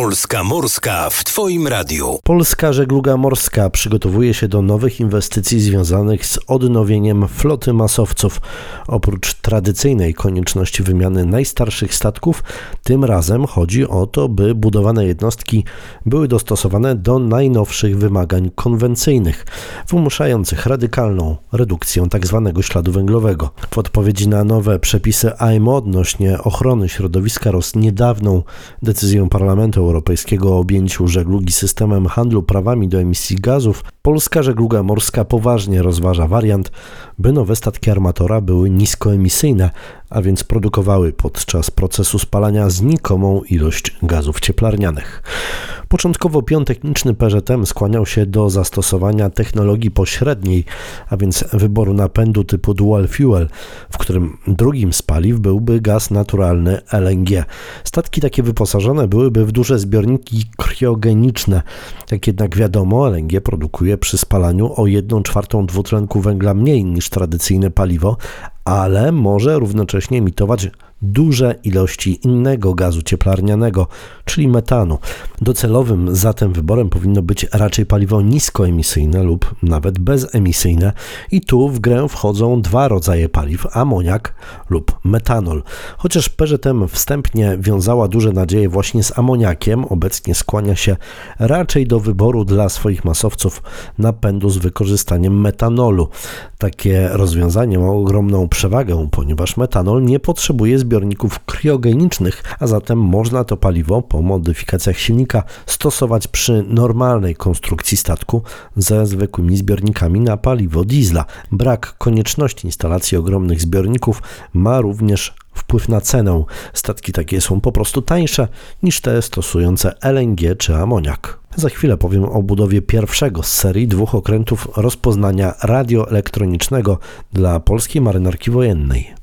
Polska Morska w Twoim radiu. Polska Żegluga Morska przygotowuje się do nowych inwestycji związanych z odnowieniem floty masowców. Oprócz tradycyjnej konieczności wymiany najstarszych statków, tym razem chodzi o to, by budowane jednostki były dostosowane do najnowszych wymagań konwencyjnych, wymuszających radykalną redukcję tzw. śladu węglowego. W odpowiedzi na nowe przepisy IMO odnośnie ochrony środowiska oraz niedawną decyzję Parlamentu Europejskiego o objęciu żeglugi systemem handlu prawami do emisji gazów, Polska Żegluga Morska poważnie rozważa wariant, by nowe statki armatora były niskoemisyjne, a więc produkowały podczas procesu spalania znikomą ilość gazów cieplarnianych. Początkowo pion techniczny PŻM skłaniał się do zastosowania technologii pośredniej, a więc wyboru napędu typu dual fuel, w którym drugim z paliw byłby gaz naturalny LNG. Statki takie wyposażone byłyby w duże zbiorniki kriogeniczne. Jak jednak wiadomo, LNG produkuje przy spalaniu o 1/4 dwutlenku węgla mniej niż tradycyjne paliwo, ale może równocześnie emitować duże ilości innego gazu cieplarnianego, czyli metanu. Docelowym zatem wyborem powinno być raczej paliwo niskoemisyjne lub nawet bezemisyjne i tu w grę wchodzą dwa rodzaje paliw, amoniak lub metanol. Chociaż PŻM wstępnie wiązała duże nadzieje właśnie z amoniakiem, obecnie skłania się raczej do wyboru dla swoich masowców napędu z wykorzystaniem metanolu. Takie rozwiązanie ma ogromną przewagę, ponieważ metanol nie potrzebuje zbiorników kriogenicznych, a zatem można to paliwo po modyfikacjach silnika stosować przy normalnej konstrukcji statku ze zwykłymi zbiornikami na paliwo diesla. Brak konieczności instalacji ogromnych zbiorników ma również wpływ na cenę. Statki takie są po prostu tańsze niż te stosujące LNG czy amoniak. Za chwilę powiem o budowie pierwszego z serii 2 okrętów rozpoznania radioelektronicznego dla polskiej marynarki wojennej.